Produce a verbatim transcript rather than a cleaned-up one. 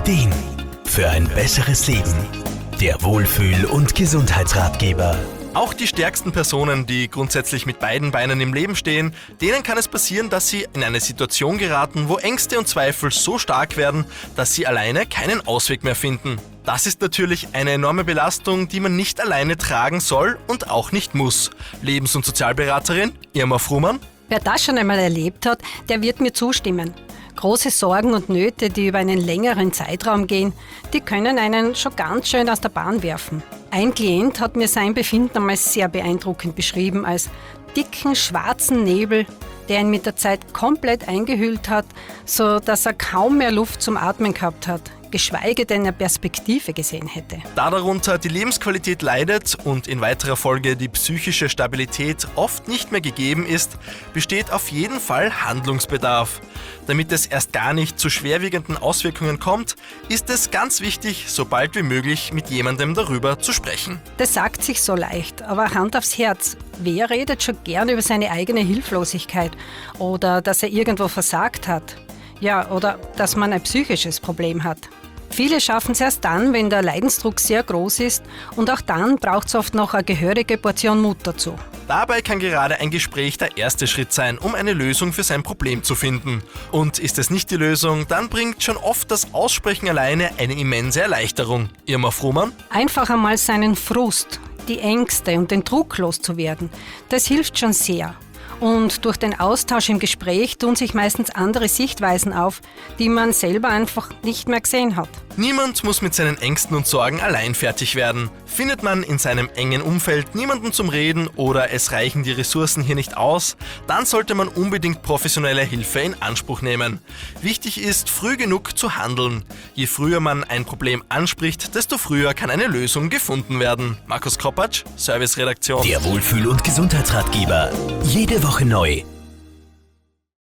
Ideen für ein besseres Leben. Der Wohlfühl- und Gesundheitsratgeber. Auch die stärksten Personen, die grundsätzlich mit beiden Beinen im Leben stehen, denen kann es passieren, dass sie in eine Situation geraten, wo Ängste und Zweifel so stark werden, dass sie alleine keinen Ausweg mehr finden. Das ist natürlich eine enorme Belastung, die man nicht alleine tragen soll und auch nicht muss. Lebens- und Sozialberaterin Irma Frumann. Wer das schon einmal erlebt hat, der wird mir zustimmen. Große Sorgen und Nöte, die über einen längeren Zeitraum gehen, die können einen schon ganz schön aus der Bahn werfen. Ein Klient hat mir sein Befinden einmal sehr beeindruckend beschrieben als dicken, schwarzen Nebel, der ihn mit der Zeit komplett eingehüllt hat, so dass er kaum mehr Luft zum Atmen gehabt hat, geschweige denn eine Perspektive gesehen hätte. Da darunter die Lebensqualität leidet und in weiterer Folge die psychische Stabilität oft nicht mehr gegeben ist, besteht auf jeden Fall Handlungsbedarf. Damit es erst gar nicht zu schwerwiegenden Auswirkungen kommt, ist es ganz wichtig, so bald wie möglich mit jemandem darüber zu sprechen. Das sagt sich so leicht, aber Hand aufs Herz. Wer redet schon gern über seine eigene Hilflosigkeit oder dass er irgendwo versagt hat? Ja, oder dass man ein psychisches Problem hat. Viele schaffen es erst dann, wenn der Leidensdruck sehr groß ist, und auch dann braucht es oft noch eine gehörige Portion Mut dazu. Dabei kann gerade ein Gespräch der erste Schritt sein, um eine Lösung für sein Problem zu finden. Und ist es nicht die Lösung, dann bringt schon oft das Aussprechen alleine eine immense Erleichterung. Irma Frumann? Einfach einmal seinen Frust, die Ängste und den Druck loszuwerden, das hilft schon sehr. Und durch den Austausch im Gespräch tun sich meistens andere Sichtweisen auf, die man selber einfach nicht mehr gesehen hat. Niemand muss mit seinen Ängsten und Sorgen allein fertig werden. Findet man in seinem engen Umfeld niemanden zum Reden oder es reichen die Ressourcen hier nicht aus, dann sollte man unbedingt professionelle Hilfe in Anspruch nehmen. Wichtig ist, früh genug zu handeln. Je früher man ein Problem anspricht, desto früher kann eine Lösung gefunden werden. Markus Kropatsch, Serviceredaktion. Der Wohlfühl- und Gesundheitsratgeber. Jede Woche neu.